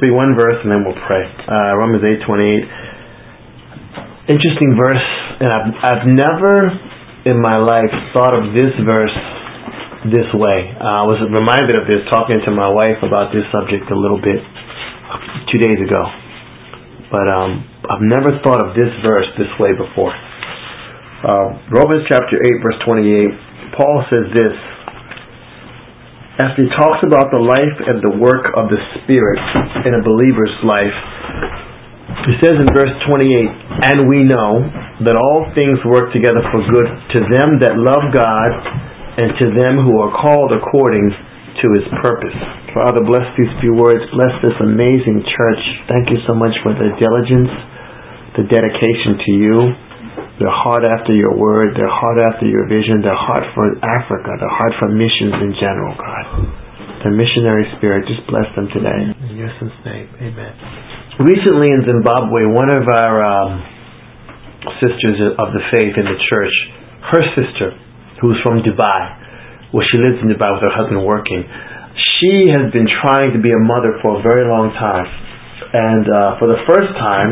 Read one verse and then we'll pray. Romans 8:28. Interesting verse, and I've never in my life thought of this verse this way. I was reminded of this talking to my wife about this subject a little bit 2 days ago. But I've never thought of this verse this way before. Romans chapter 8 verse 28, Paul says this, after he talks about the life and the work of the Spirit in a believer's life, he says in verse 28, and we know that all things work together for good to them that love God and to them who are called according to His purpose. Father, bless these few words. Bless this amazing church. Thank you so much for the diligence, the dedication to you, their heart after your word, their heart after your vision, their heart for Africa, their heart for missions in general, God. The missionary spirit, just bless them today. In your son's name, amen. Recently in Zimbabwe, one of our sisters of the faith in the church, her sister, who's from Dubai, well, she lives in Dubai with her husband working, she has been trying to be a mother for a very long time. And for the first time,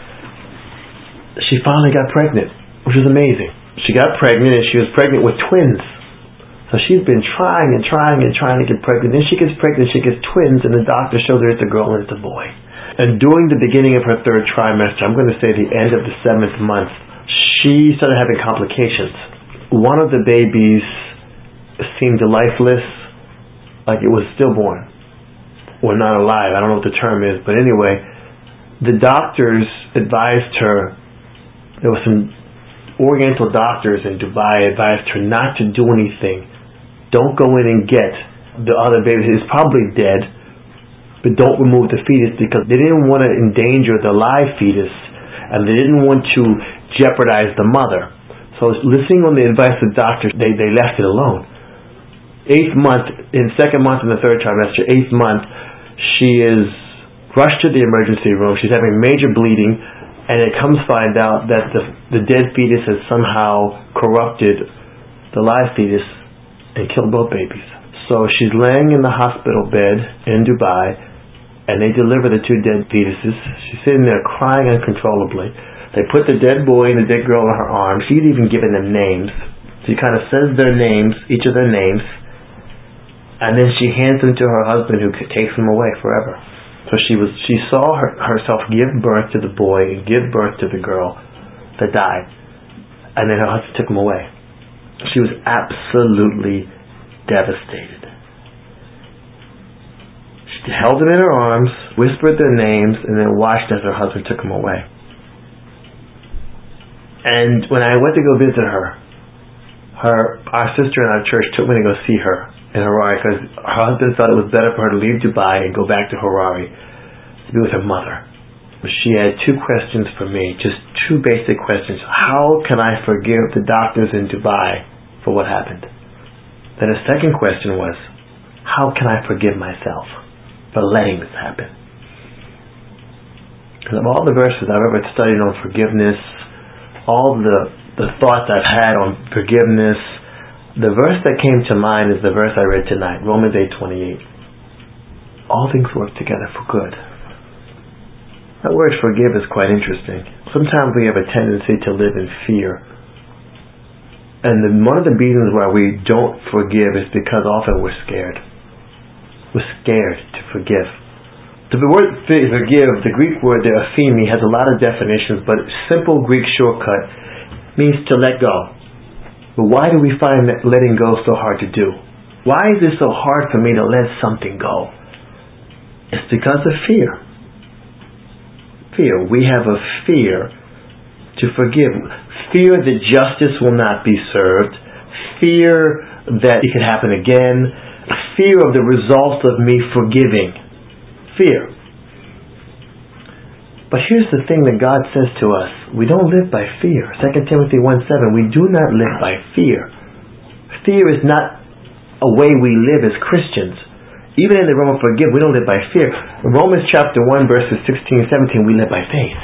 she finally got pregnant, which was amazing. She got pregnant, and she was pregnant with twins. So she's been trying to get pregnant. Then she gets pregnant, she gets twins, and the doctor shows her it's a girl and it's a boy. And during the beginning of her third trimester, I'm going to say the end of the 7th month, she started having complications. One of the babies seemed lifeless, like it was stillborn, or not alive. I don't know what the term is, but anyway, the doctors advised her, there were some Oriental doctors in Dubai advised her not to do anything. Don't go in and get the other baby. It's probably dead, but don't remove the fetus, because they didn't want to endanger the live fetus, and they didn't want to jeopardize the mother. So listening on the advice of doctors, they left it alone. 8th month, in 2nd month in the 3rd trimester, 8th month, she is rushed to the emergency room. She's having major bleeding, and it comes find out that the dead fetus has somehow corrupted the live fetus and killed both babies. So she's laying in the hospital bed in Dubai, and they deliver the 2 dead fetuses. She's sitting there crying uncontrollably. They put the dead boy and the dead girl in her arms. She's even given them names. She kind of says their names, each of their names, and then she hands them to her husband, who takes them away forever. So she saw herself give birth to the boy and give birth to the girl that died, and then her husband took him away. She was absolutely devastated. She held them in her arms, whispered their names, and then watched as her husband took them away. And when I went to go visit her, our sister in our church took me to go see her in Harare, because her husband thought it was better for her to leave Dubai and go back to Harare to be with her mother. But she had 2 questions for me, just 2 basic questions. How can I forgive the doctors in Dubai for what happened? Then her second question was, how can I forgive myself for letting this happen? Because of all the verses I've ever studied on forgiveness, all the thoughts I've had on forgiveness, the verse that came to mind is the verse I read tonight, Romans 8:28. All things work together for good. That word forgive is quite interesting. Sometimes we have a tendency to live in fear. And one of the reasons why we don't forgive is because often we're scared. We're scared to forgive. The word forgive, the Greek word there, aphemi, has a lot of definitions, but simple Greek shortcut means to let go. But why do we find that letting go so hard to do? Why is it so hard for me to let something go? It's because of fear. Fear. We have a fear to forgive. Fear that justice will not be served. Fear that it could happen again. Fear of the results of me forgiving. Fear. But here's the thing that God says to us. We don't live by fear. 2 Timothy 1:7, we do not live by fear. Fear is not a way we live as Christians. Even in the realm of forgive, we don't live by fear. In Romans chapter 1, verses 16 and 17, we live by faith.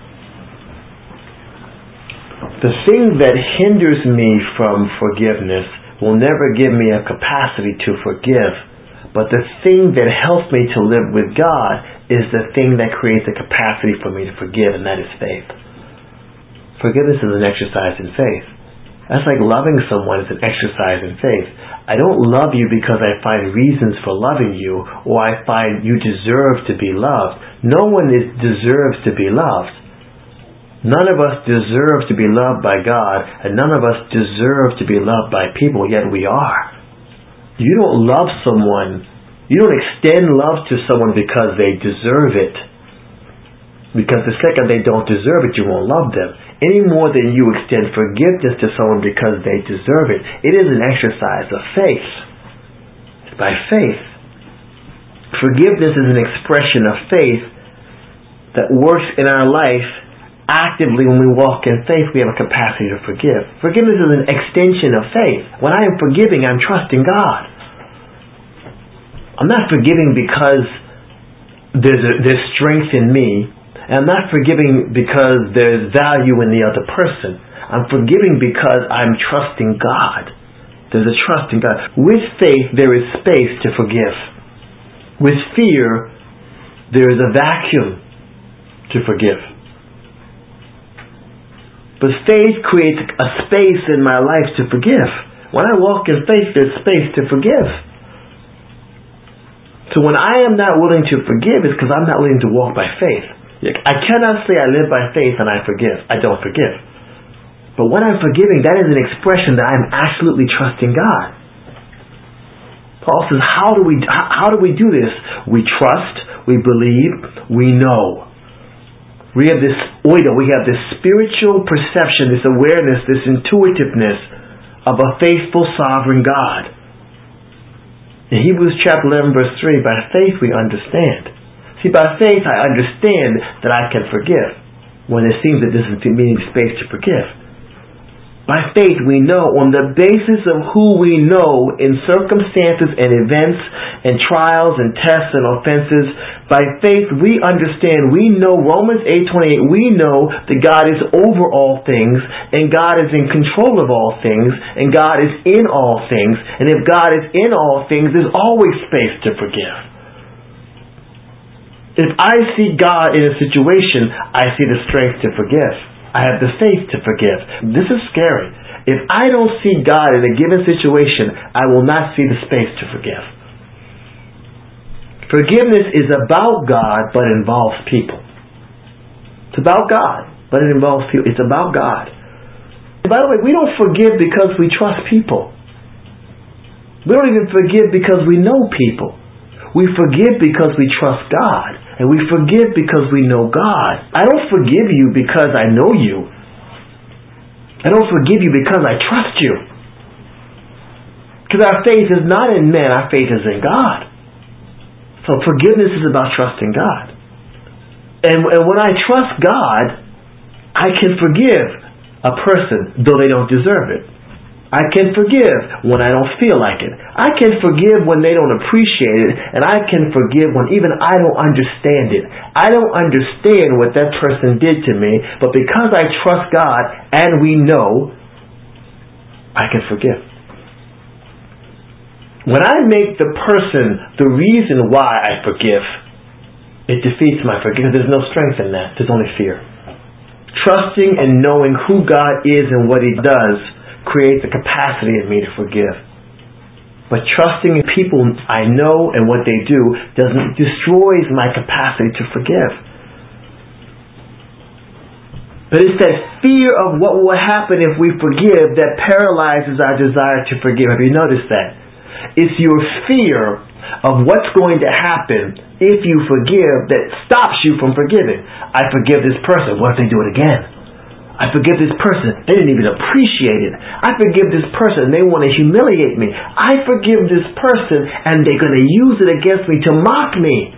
The thing that hinders me from forgiveness will never give me a capacity to forgive. But the thing that helps me to live with God is the thing that creates the capacity for me to forgive, and that is faith. Forgiveness is an exercise in faith. That's like loving someone is an exercise in faith. I don't love you because I find reasons for loving you, or I find you deserve to be loved. No one deserves to be loved. None of us deserve to be loved by God, and none of us deserve to be loved by people, yet we are. You don't love someone, you don't extend love to someone because they deserve it. Because the second they don't deserve it, you won't love them. Any more than you extend forgiveness to someone because they deserve it. It is an exercise of faith. It's by faith. Forgiveness is an expression of faith that works in our life actively. When we walk in faith, we have a capacity to forgive. Forgiveness is an extension of faith. When I am forgiving, I'm trusting God. I'm not forgiving because there's strength in me. And I'm not forgiving because there's value in the other person. I'm forgiving because I'm trusting God. There's a trust in God. With faith, there is space to forgive. With fear, there is a vacuum to forgive. But faith creates a space in my life to forgive. When I walk in faith, there's space to forgive. So when I am not willing to forgive, it's because I'm not willing to walk by faith. I cannot say I live by faith and I forgive. I don't forgive. But when I'm forgiving, that is an expression that I'm absolutely trusting God. Paul says, how do we do this? We trust, we believe, we know. We have this oida, we have this spiritual perception, this awareness, this intuitiveness of a faithful, sovereign God. In Hebrews chapter 11, verse 3, by faith we understand. See, by faith I understand that I can forgive when it seems that this is meaning space to forgive. By faith we know, on the basis of who we know in circumstances and events and trials and tests and offenses, by faith we understand, we know, Romans 8:28, we know that God is over all things, and God is in control of all things, and God is in all things, and if God is in all things, there's always space to forgive. If I see God in a situation, I see the strength to forgive. I have the faith to forgive. This is scary. If I don't see God in a given situation, I will not see the space to forgive. Forgiveness is about God, but involves people. It's about God, but it involves people. It's about God. And by the way, we don't forgive because we trust people. We don't even forgive because we know people. We forgive because we trust God. And we forgive because we know God. I don't forgive you because I know you. I don't forgive you because I trust you. Because our faith is not in men, our faith is in God. So forgiveness is about trusting God. And when I trust God, I can forgive a person though they don't deserve it. I can forgive when I don't feel like it. I can forgive when they don't appreciate it. And I can forgive when even I don't understand it. I don't understand what that person did to me, but because I trust God and we know, I can forgive. When I make the person the reason why I forgive, it defeats my forgiveness. There's no strength in that. There's only fear. Trusting and knowing who God is and what He does creates a capacity in me to forgive. But trusting in people I know and what they do destroys my capacity to forgive. But it's that fear of what will happen if we forgive that paralyzes our desire to forgive. Have you noticed that? It's your fear of what's going to happen if you forgive that stops you from forgiving. I forgive this person. What if they do it again? I forgive this person. They didn't even appreciate it. I forgive this person. They want to humiliate me. I forgive this person and they're going to use it against me to mock me.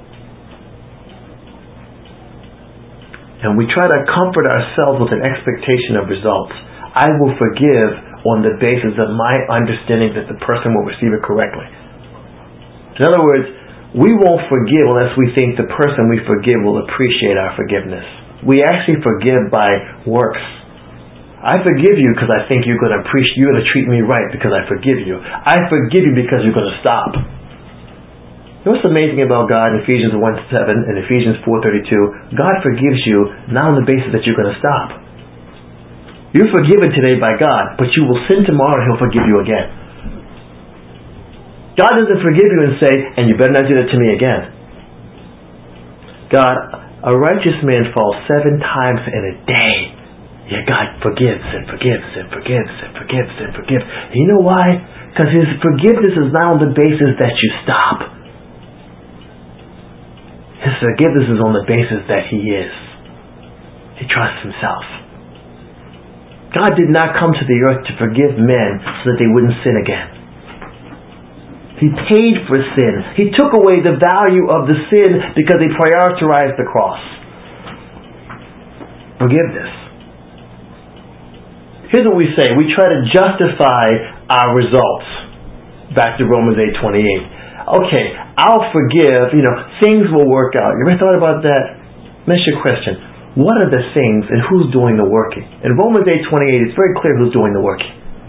And we try to comfort ourselves with an expectation of results. I will forgive on the basis of my understanding that the person will receive it correctly. In other words, we won't forgive unless we think the person we forgive will appreciate our forgiveness. We actually forgive by works. I forgive you because I think you're going to treat me right because I forgive you. I forgive you because you're going to stop. You know what's amazing about God in Ephesians 1:7 and Ephesians 4:32? God forgives you not on the basis that you're going to stop. You're forgiven today by God, but you will sin tomorrow and He'll forgive you again. God doesn't forgive you and say, and you better not do that to me again. God, a righteous man falls 7 times in a day. Yet God forgives and forgives and forgives and forgives and forgives. And you know why? Because His forgiveness is not on the basis that you stop. His forgiveness is on the basis that He is. He trusts Himself. God did not come to the earth to forgive men so that they wouldn't sin again. He paid for sin. He took away the value of the sin because He prioritized the cross. Forgiveness. Here's what we say. We try to justify our results. Back to Romans 8:28. Okay, I'll forgive, things will work out. You ever thought about that? Let me ask you a question. What are the things and who's doing the working? In Romans 8:28, it's very clear who's doing the working.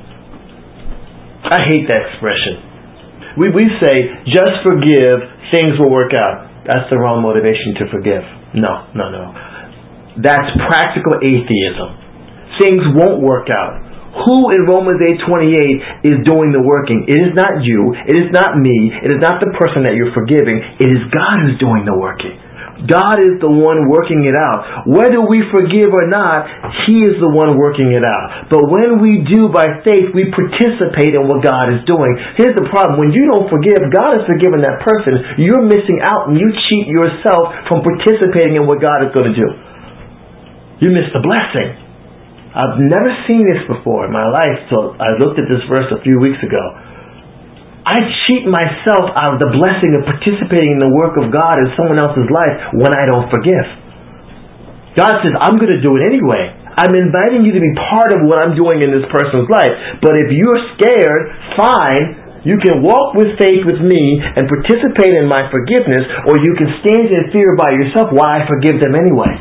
I hate that expression. We say, just forgive, things will work out. That's the wrong motivation to forgive. No. That's practical atheism. Things won't work out. Who in Romans 8:28 is doing the working? It is not you. It is not me. It is not the person that you're forgiving. It is God who's doing the working. God is the one working it out. Whether we forgive or not, He is the one working it out. But when we do by faith, we participate in what God is doing. Here's the problem. When you don't forgive, God has forgiven that person. You're missing out and you cheat yourself from participating in what God is going to do. You miss the blessing. I've never seen this before in my life, so I looked at this verse a few weeks ago. I cheat myself out of the blessing of participating in the work of God in someone else's life when I don't forgive. God says, I'm going to do it anyway. I'm inviting you to be part of what I'm doing in this person's life. But if you're scared, fine. You can walk with faith with me and participate in my forgiveness, or you can stand in fear by yourself while I forgive them anyway.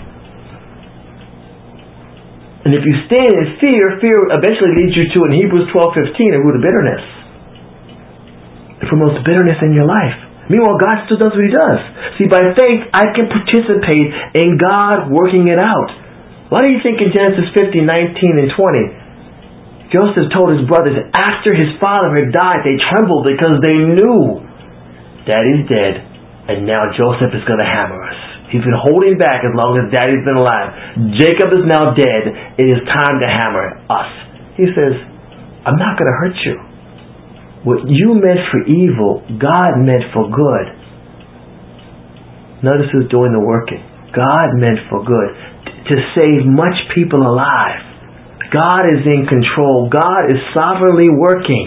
And if you stand in fear eventually leads you to, in Hebrews 12:15, a root of bitterness. It promotes bitterness in your life. Meanwhile, God still does what He does. See, by faith, I can participate in God working it out. Why do you think in Genesis 50:19 and 20, Joseph told his brothers after his father had died, they trembled because they knew Daddy's dead, and now Joseph is going to hammer us. He's been holding back as long as Daddy's been alive. Jacob is now dead. It is time to hammer us. He says, I'm not going to hurt you. What you meant for evil, God meant for good. Notice who's doing the working. God meant for good. To save much people alive. God is in control. God is sovereignly working.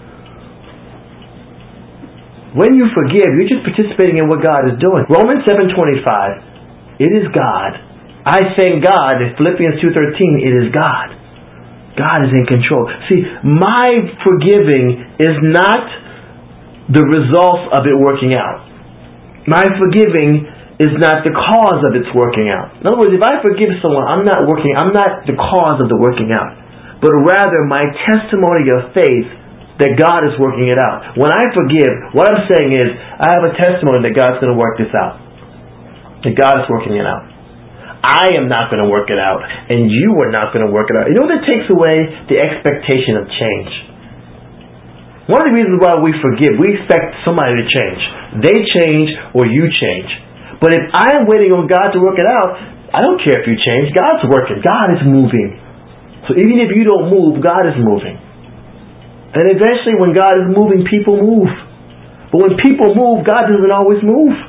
When you forgive, you're just participating in what God is doing. Romans 7:25, it is God. I thank God. In Philippians 2:13, it is God. God is in control. See, my forgiving is not the result of it working out. My forgiving is not the cause of its working out. In other words, if I forgive someone, I'm not the cause of the working out. But rather my testimony of faith that God is working it out. When I forgive, what I'm saying is, I have a testimony that God's going to work this out. That God is working it out. I am not going to work it out, and you are not going to work it out. You know that takes away the expectation of change. One of the reasons why we forgive, we expect somebody to change. They change or you change. But if I am waiting on God to work it out, I don't care if you change. God's working. God is moving. So even if you don't move, God is moving. And eventually when God is moving, people move. But when people move, God doesn't always move.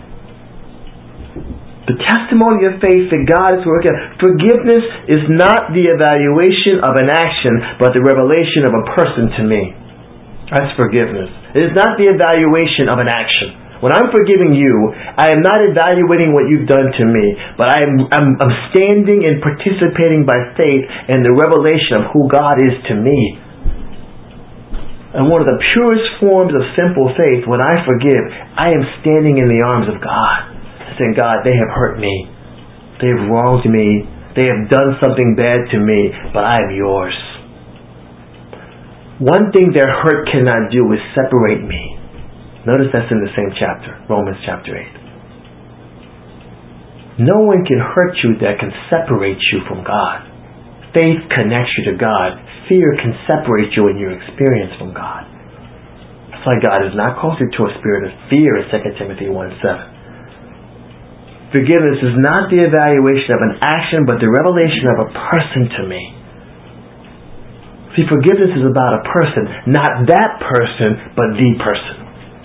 The testimony of faith that God is working. Forgiveness is not the evaluation of an action, but the revelation of a person to me. That's forgiveness. It is not the evaluation of an action. When I'm forgiving you, I am not evaluating what you've done to me, but I'm standing and participating by faith in the revelation of who God is to me. And one of the purest forms of simple faith, when I forgive, I am standing in the arms of God. Saying, God, they have hurt me. They have wronged me. They have done something bad to me, but I am yours. One thing their hurt cannot do is separate me. Notice that's in the same chapter, Romans chapter 8. No one can hurt you that can separate you from God. Faith connects you to God. Fear can separate you in your experience from God. That's why God has not called you to a spirit of fear in 2 Timothy 1:7. Forgiveness is not the evaluation of an action, but the revelation of a person to me. See, forgiveness is about a person, not that person, but the person.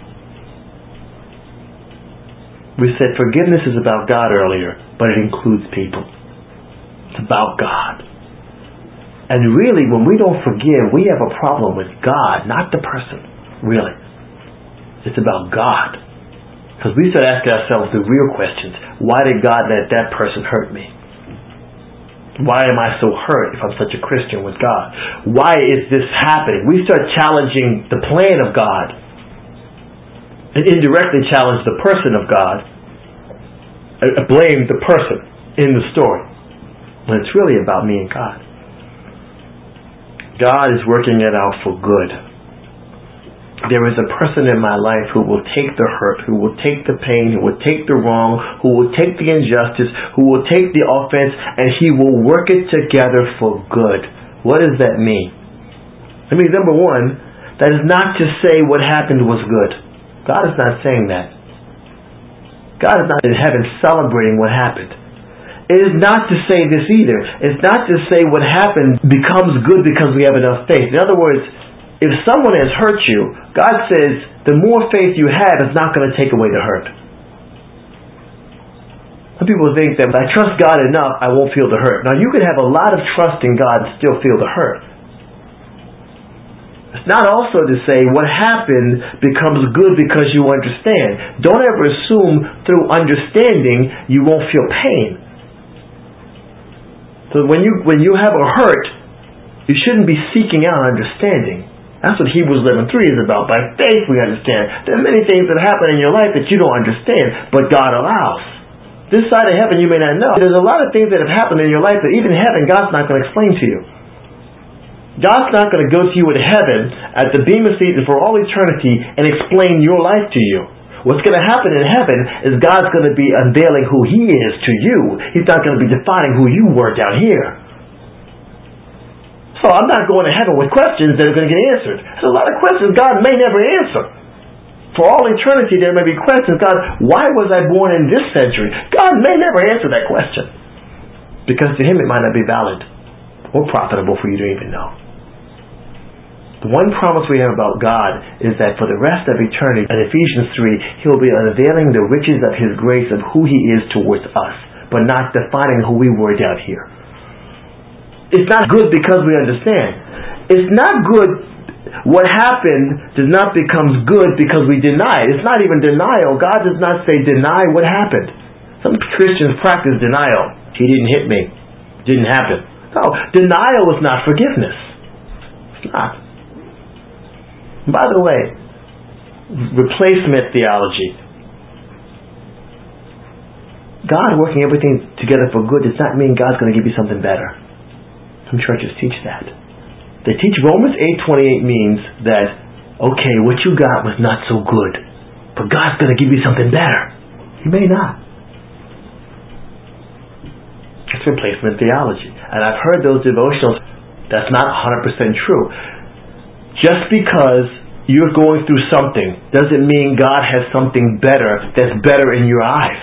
We said forgiveness is about God earlier, but it includes people. It's about God. And really, when we don't forgive, we have a problem with God, not the person. Really. It's about God. Because we start asking ourselves the real questions. Why did God let that person hurt me? Why am I so hurt if I'm such a Christian with God? Why is this happening? We start challenging the plan of God. And indirectly challenge the person of God. Blame the person in the story. When it's really about me and God. God is working it out for good. There is a person in my life who will take the hurt, who will take the pain, who will take the wrong, who will take the injustice, who will take the offense, and he will work it together for good. What does that mean? I mean, number one, that is not to say what happened was good. God is not saying that. God is not in heaven celebrating what happened. It is not to say this either. It's not to say what happened becomes good because we have enough faith. In other words, if someone has hurt you, God says the more faith you have is not going to take away the hurt. Some people think that if I trust God enough, I won't feel the hurt. Now you can have a lot of trust in God and still feel the hurt. It's not also to say what happened becomes good because you understand. Don't ever assume through understanding you won't feel pain. So when you have a hurt, you shouldn't be seeking out understanding. That's what Hebrews 11:3 is about. By faith we understand. There are many things that happen in your life that you don't understand, but God allows. This side of heaven you may not know. There's a lot of things that have happened in your life that even heaven, God's not going to explain to you. God's not going to go to you in heaven at the Bema seat for all eternity and explain your life to you. What's going to happen in heaven is God's going to be unveiling who He is to you. He's not going to be defining who you were down here. So I'm not going to heaven with questions that are going to get answered. There's a lot of questions God may never answer. For all eternity there may be questions. God, why was I born in this century? God may never answer that question. Because to Him it might not be valid or profitable for you to even know. The one promise we have about God is that for the rest of eternity, in Ephesians 3, He will be unveiling the riches of His grace of who He is towards us, but not defining who we were down here. It's not good because we understand. It's not good. What happened does not become good because we deny it. It's not even denial. God does not say deny what happened. Some Christians practice denial. He didn't hit me. It didn't happen. No, denial is not forgiveness. It's not. By the way, replacement theology. God working everything together for good does not mean God's going to give you something better. Some churches teach that. They teach Romans 8:28 means that, okay, what you got was not so good, but God's going to give you something better. He may not. It's replacement theology. And I've heard those devotionals. That's not 100% true. Just because you're going through something doesn't mean God has something better that's better in your eyes.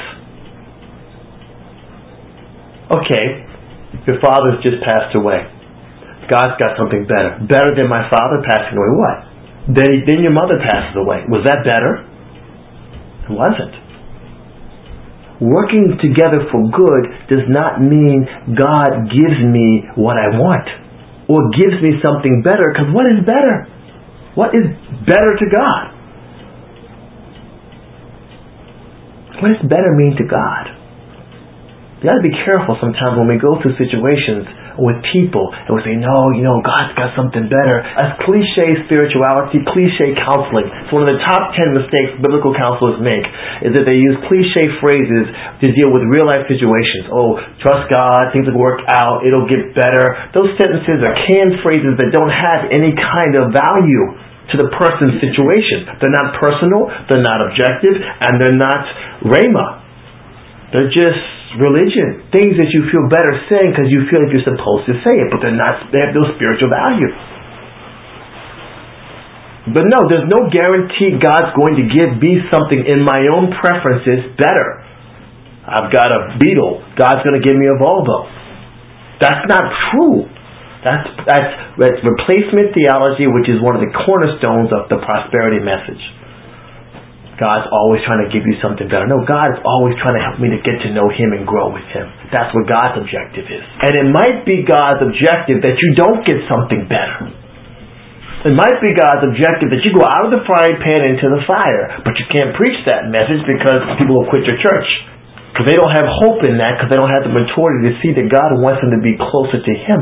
Okay, your father's just passed away. God's got something better. Better than my father passing away. What? Then your mother passes away. Was that better? It wasn't. Working together for good does not mean God gives me what I want or gives me something better, because what is better? What is better to God? What does better mean to God? We got to be careful sometimes when we go through situations with people and we say, no, God's got something better. As cliche spirituality, cliche counseling. It's one of the top 10 mistakes biblical counselors make, is that they use cliche phrases to deal with real life situations. Oh, trust God, things will work out, it'll get better. Those sentences are canned phrases that don't have any kind of value. to the person's situation. They're not personal, they're not objective, and they're not rhema. They're just religion. Things that you feel better saying because you feel like you're supposed to say it, but they have no spiritual value. But no, there's no guarantee God's going to give me something in my own preferences better. I've got a Beetle. God's going to give me a Volvo. That's not true. That's replacement theology, which is one of the cornerstones of the prosperity message. God's always trying to give you something better. No, God is always trying to help me to get to know Him and grow with Him. That's what God's objective is. And it might be God's objective that you don't get something better. It might be God's objective that you go out of the frying pan into the fire, but you can't preach that message because people will quit your church. Because they don't have hope in that, because they don't have the maturity to see that God wants them to be closer to Him.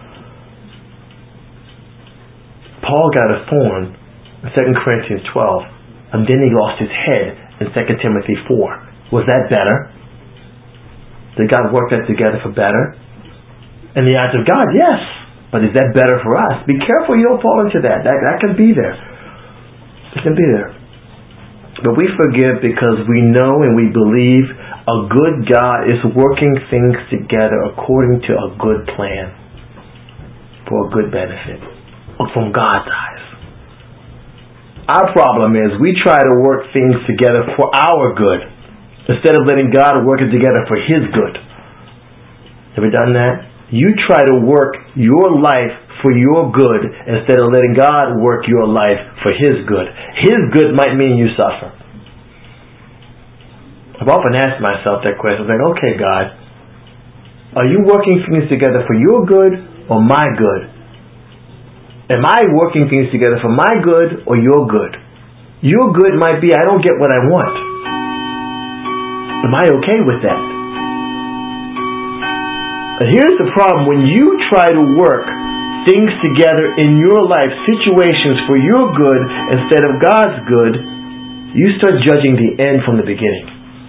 Paul got a thorn in 2 Corinthians 12, and then he lost his head in 2 Timothy 4. Was that better? Did God work that together for better? In the eyes of God, yes. But is that better for us? Be careful you don't fall into that. That can be there. It can be there. But we forgive because we know and we believe a good God is working things together according to a good plan for a good benefit from God's eyes. Our problem is we try to work things together for our good instead of letting God work it together for His good. Have you done that? You try to work your life for your good instead of letting God work your life for His good. His good might mean you suffer. I've often asked myself that question. I'm like, okay, God, are you working things together for your good or my good? Am I working things together for my good or your good? Your good might be I don't get what I want. Am I okay with that? And here's the problem. When you try to work things together in your life, situations for your good instead of God's good, you start judging the end from the beginning.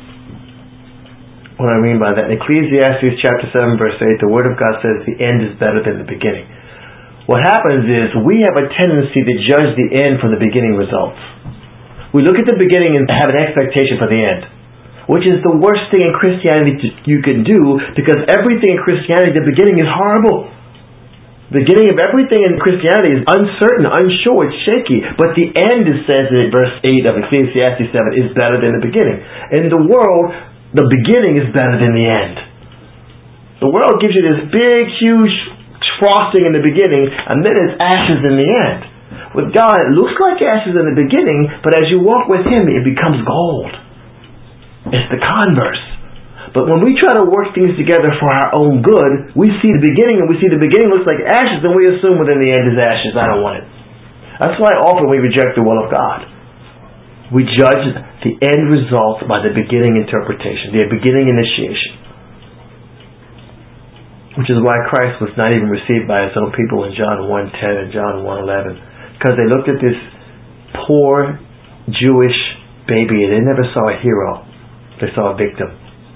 What I mean by that, in Ecclesiastes chapter 7 verse 8, the Word of God says the end is better than the beginning. What happens is we have a tendency to judge the end from the beginning results. We look at the beginning and have an expectation for the end, which is the worst thing in Christianity you can do, because everything in Christianity, the beginning is horrible. The beginning of everything in Christianity is uncertain, unsure, it's shaky. But the end, it says in verse 8 of Ecclesiastes 7, is better than the beginning. In the world, the beginning is better than the end. The world gives you this big, huge frosting in the beginning, and then it's ashes in the end. With God, it looks like ashes in the beginning, but as you walk with Him, it becomes gold. It's the converse. But when we try to work things together for our own good, we see the beginning, and we see the beginning looks like ashes, and we assume within the end is ashes. I don't want it. That's why often we reject the will of God. We judge the end results by the beginning interpretation, the beginning initiation. Which is why Christ was not even received by His own people in John 1:10 and John 1:11. Because they looked at this poor Jewish baby and they never saw a hero. They saw a victim.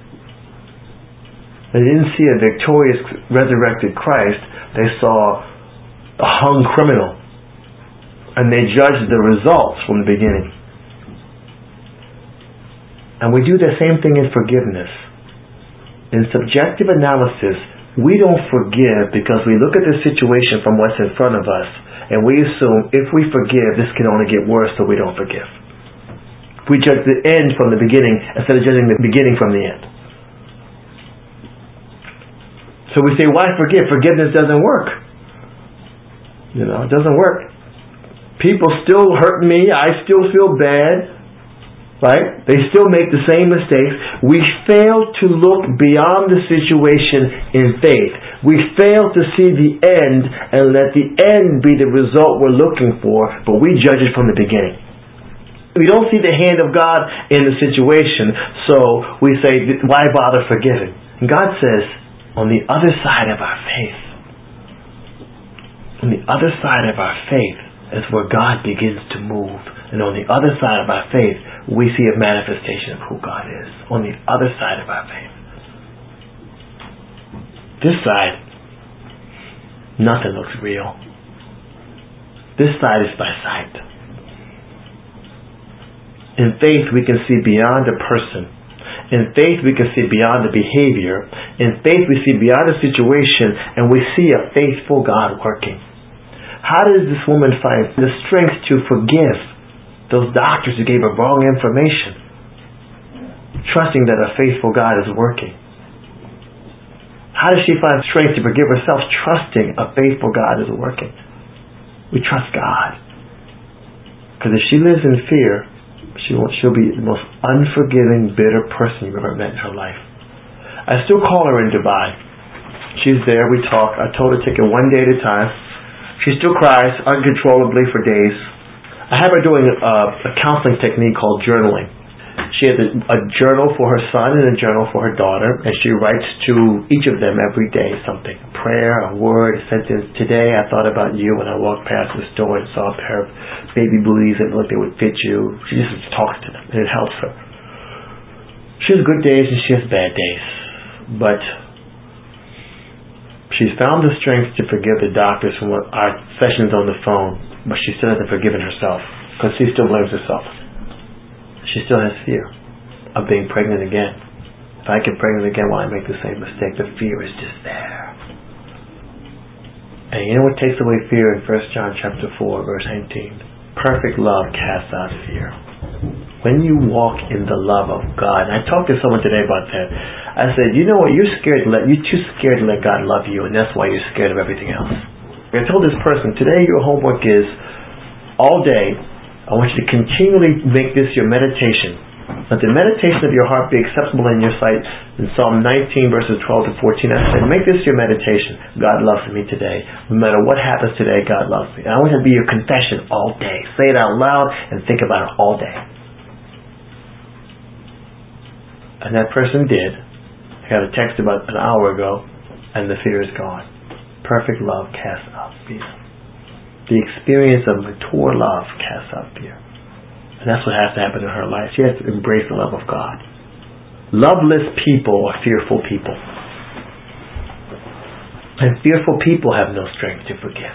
They didn't see a victorious resurrected Christ. They saw a hung criminal. And they judged the results from the beginning. And we do the same thing in forgiveness. In subjective analysis, we don't forgive because we look at the situation from what's in front of us and we assume if we forgive, this can only get worse, so we don't forgive. We judge the end from the beginning instead of judging the beginning from the end. So we say, why forgive? Forgiveness doesn't work. It doesn't work. People still hurt me. I still feel bad. Right? They still make the same mistakes. We fail to look beyond the situation in faith. We fail to see the end and let the end be the result we're looking for, but we judge it from the beginning. We don't see the hand of God in the situation, so we say, why bother forgiving? And God says, on the other side of our faith, on the other side of our faith is where God begins to move. And on the other side of our faith, we see a manifestation of who God is. On the other side of our faith. This side, nothing looks real. This side is by sight. In faith, we can see beyond a person. In faith, we can see beyond the behavior. In faith, we see beyond the situation, and we see a faithful God working. How does this woman find the strength to forgive those doctors who gave her wrong information, trusting that a faithful God is working? How does she find strength to forgive herself, trusting a faithful God is working? We trust God. Because if she lives in fear, she'll be the most unforgiving, bitter person you've ever met in her life. I still call her in Dubai. She's there, we talk. I told her to take it one day at a time. She still cries uncontrollably for days. I have her doing a counseling technique called journaling. She has a journal for her son and a journal for her daughter, and she writes to each of them every day something. A prayer, a word, a sentence. Today I thought about you when I walked past the store and saw a pair of baby booties that looked like they would fit you. She just talks to them, and it helps her. She has good days and she has bad days. But she's found the strength to forgive the doctors from our sessions on the phone, but she still hasn't forgiven herself, because she still blames herself. She still has fear of being pregnant again. If I get pregnant again, will I make the same mistake? The fear is just there. And you know what takes away fear in 1 John chapter 4, verse 19? Perfect love casts out fear. When you walk in the love of God, and I talked to someone today about that. I said, you know what, you're too scared to let God love you, and that's why you're scared of everything else. I told this person, today your homework is, all day, I want you to continually make this your meditation. Let the meditation of your heart be acceptable in your sight. In Psalm 19 verses 12 to 14, I said, make this your meditation. God loves me today. No matter what happens today, God loves me. And I want it to be your confession all day. Say it out loud and think about it all day. And that person did. I got a text about an hour ago, and the fear is gone. Perfect love casts out fear. The experience of mature love casts out fear. And that's what has to happen in her life. She has to embrace the love of God. Loveless people are fearful people. And fearful people have no strength to forgive.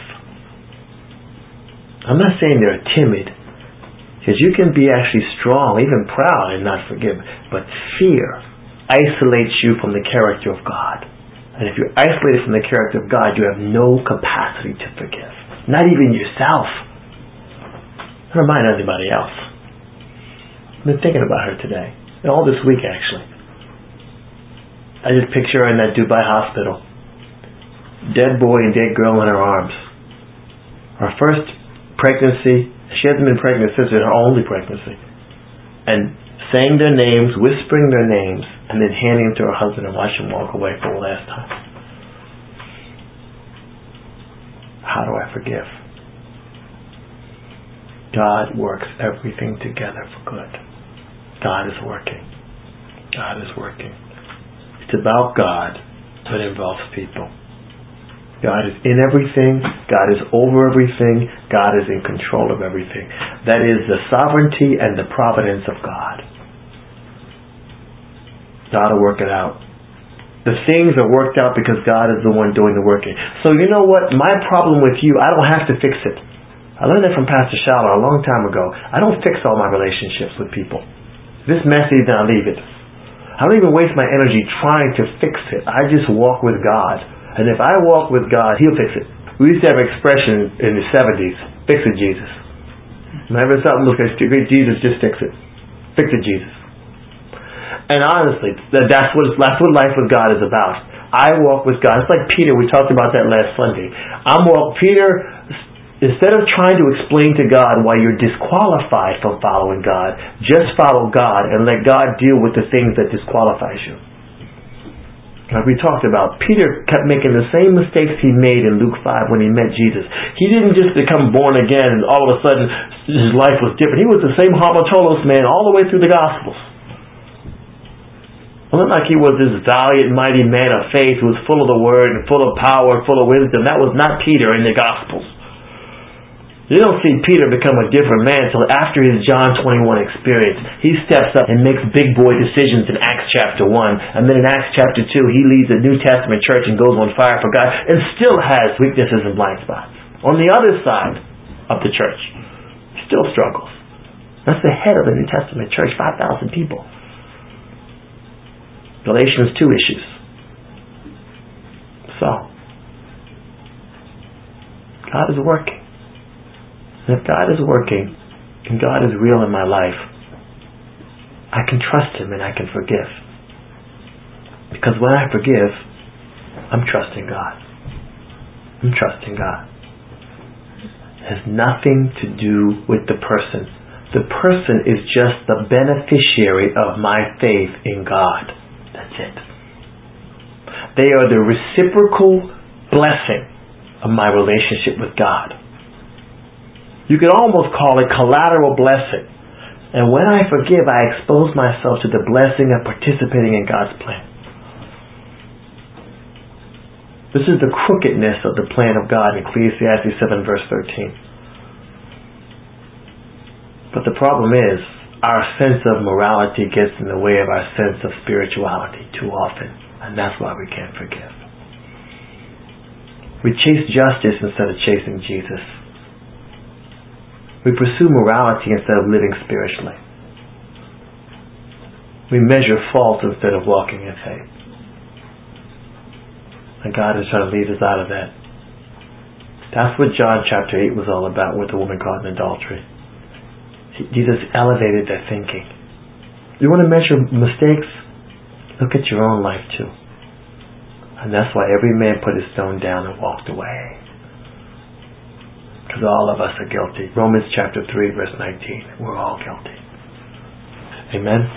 I'm not saying they're timid, because you can be actually strong, even proud, and not forgive. But fear isolates you from the character of God. And if you're isolated from the character of God, you have no capacity to forgive. Not even yourself. Never mind anybody else. I've been thinking about her today. And all this week, actually. I just picture her in that Dubai hospital. Dead boy and dead girl in her arms. Her first pregnancy. She hasn't been pregnant since her only pregnancy. And saying their names, whispering their names, and then handing them to her husband and watching him walk away for the last time. How do I forgive? God works everything together for good. God is working. God is working. It's about God, but it involves people. God is in everything. God is over everything. God is in control of everything. That is the sovereignty and the providence of God. God will work it out. The things are worked out because God is the one doing the working. So you know what? My problem with you, I don't have to fix it. I learned that from Pastor Schaller a long time ago. I don't fix all my relationships with people. If it's messy, then I leave it. I don't even waste my energy trying to fix it. I just walk with God. And if I walk with God, He'll fix it. We used to have an expression in the 70s, fix it, Jesus. Whenever something looks like Jesus, just fix it. Fix it, Jesus. And honestly, that's what life with God is about. I walk with God. It's like Peter. We talked about that last Sunday. Peter, instead of trying to explain to God why you're disqualified from following God, just follow God and let God deal with the things that disqualifies you. Like we talked about, Peter kept making the same mistakes he made in Luke 5 when he met Jesus. He didn't just become born again and all of a sudden his life was different. He was the same Harmatolos man all the way through the Gospels. It wasn't like he was this valiant, mighty man of faith who was full of the Word and full of power and full of wisdom. That was not Peter in the Gospels. You don't see Peter become a different man until after his John 21 experience. He steps up and makes big boy decisions in Acts chapter 1. And then in Acts chapter 2, he leads a New Testament church and goes on fire for God and still has weaknesses and blind spots. On the other side, of the church. Still struggles. That's the head of the New Testament church, 5,000 people. Galatians 2 issues. So, God is working. And if God is working, and God is real in my life, I can trust Him and I can forgive. Because when I forgive, I'm trusting God. I'm trusting God. It has nothing to do with the person. The person is just the beneficiary of my faith in God. That's it. They are the reciprocal blessing of my relationship with God. You could almost call it collateral blessing. And when I forgive, I expose myself to the blessing of participating in God's plan. This is the crookedness of the plan of God in Ecclesiastes 7 verse 13. But the problem is, our sense of morality gets in the way of our sense of spirituality too often. And that's why we can't forgive. We chase justice instead of chasing Jesus. We pursue morality instead of living spiritually. We measure fault instead of walking in faith. And God is trying to lead us out of that. That's what John chapter 8 was all about with the woman caught in adultery. Jesus elevated their thinking. You want to measure mistakes? Look at your own life too. And that's why every man put his stone down and walked away. Because all of us are guilty. Romans chapter 3 verse 19. We're all guilty. Amen.